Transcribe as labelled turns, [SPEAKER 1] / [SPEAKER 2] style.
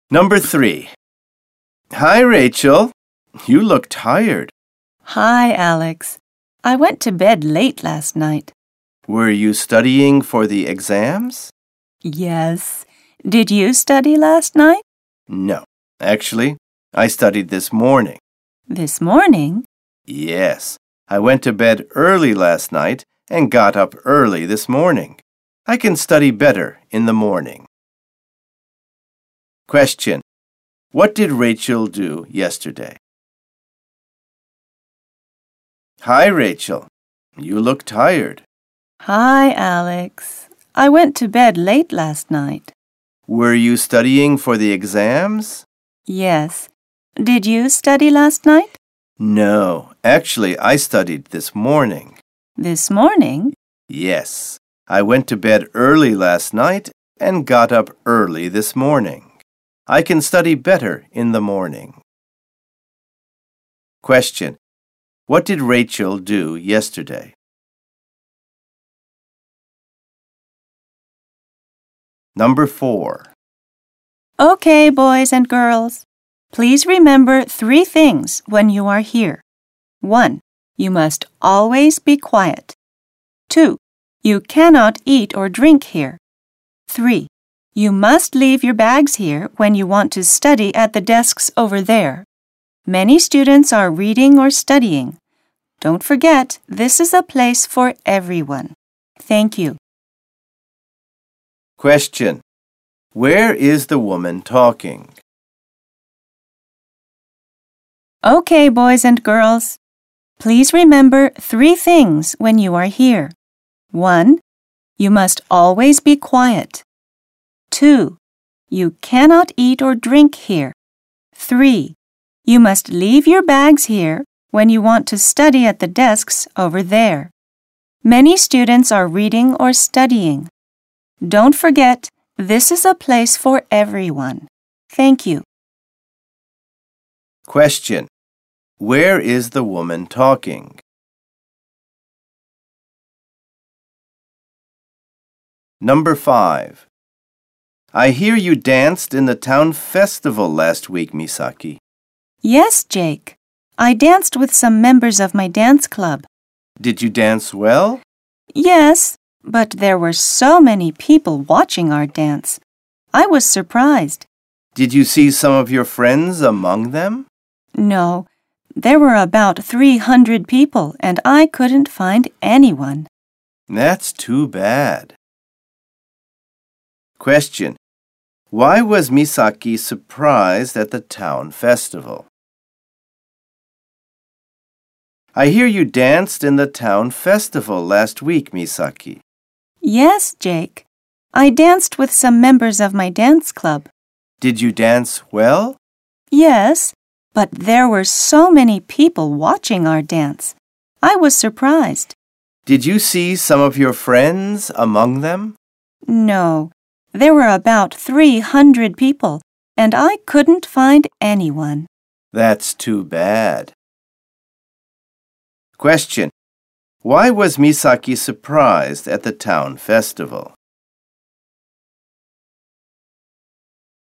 [SPEAKER 1] Number 3. Hi, Rachel. You look tired.
[SPEAKER 2] Hi, Alex. I went to bed late last night.
[SPEAKER 1] Were you studying for the exams?
[SPEAKER 2] Yes. Did you study last night?
[SPEAKER 1] No. Actually, I studied this morning.
[SPEAKER 2] This morning?
[SPEAKER 1] Yes. I went to bed early last night and got up early this morning. I can study better in the morning. Question. What did Rachel do yesterday? Hi, Rachel. You look tired.
[SPEAKER 2] Hi, Alex. I went to bed late last night.
[SPEAKER 1] Were you studying for the exams?
[SPEAKER 2] Yes. Did you study last night?
[SPEAKER 1] No. Actually, I studied this morning.
[SPEAKER 2] This morning?
[SPEAKER 1] Yes. I went to bed early last night and got up early this morning. I can study better in the morning. Question. What did Rachel do yesterday? Number 4.
[SPEAKER 2] Okay, boys and girls. Please remember 3 things when you are here. 1. You must always be quiet. 2. You cannot eat or drink here. 3. You must leave your bags here when you want to study at the desks over there. Many students are reading or studying. Don't forget, this is a place for everyone. Thank you.
[SPEAKER 1] Question. Where is the woman talking?
[SPEAKER 2] Okay, boys and girls. Please remember 3 things when you are here. 1. You must always be quiet. 2. You cannot eat or drink here. 3. You must leave your bags here when you want to study at the desks over there. Many students are reading or studying. Don't forget, this is a place for everyone. Thank you.
[SPEAKER 1] Question. Where is the woman talking? Number 5. I hear you danced in the town festival last week, Misaki.
[SPEAKER 2] Yes, Jake. I danced with some members of my dance club.
[SPEAKER 1] Did you dance well?
[SPEAKER 2] Yes, but there were so many people watching our dance. I was surprised.
[SPEAKER 1] Did you see some of your friends among them?
[SPEAKER 2] No, there were about 300 people and I couldn't find anyone.
[SPEAKER 1] That's too bad. Question. Why was Misaki surprised at the town festival? I hear you danced in the town festival last week, Misaki.
[SPEAKER 2] Yes, Jake. I danced with some members of my dance club.
[SPEAKER 1] Did you dance well?
[SPEAKER 2] Yes, but there were so many people watching our dance. I was surprised.
[SPEAKER 1] Did you see some of your friends among them?
[SPEAKER 2] No, there were about 300 people, and I couldn't find anyone.
[SPEAKER 1] That's too bad. Question. Why was Misaki surprised at the town festival?